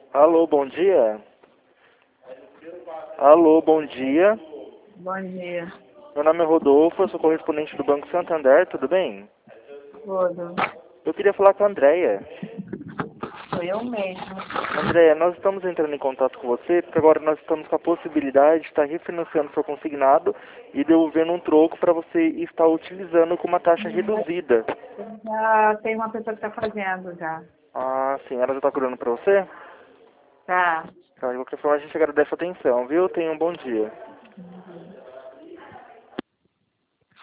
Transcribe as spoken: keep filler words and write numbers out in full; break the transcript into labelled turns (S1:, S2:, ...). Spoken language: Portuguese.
S1: Alô, bom dia. Alô, bom dia.
S2: Bom dia.
S1: Meu nome é Rodolfo, eu sou correspondente do Banco Santander, tudo bem?
S2: Tudo.
S1: Eu queria falar com a Andréia.
S2: Sou eu mesmo.
S1: Andréia, nós estamos entrando em contato com você porque agora nós estamos com a possibilidade de estar refinanciando seu consignado e devolvendo um troco para você estar utilizando com uma taxa reduzida.
S2: Já tem uma pessoa que está fazendo já.
S1: Ah, sim, ela já está cuidando para você?
S2: Tá.
S1: Tá, de qualquer forma a gente agradece a atenção, viu? Tenha um bom dia.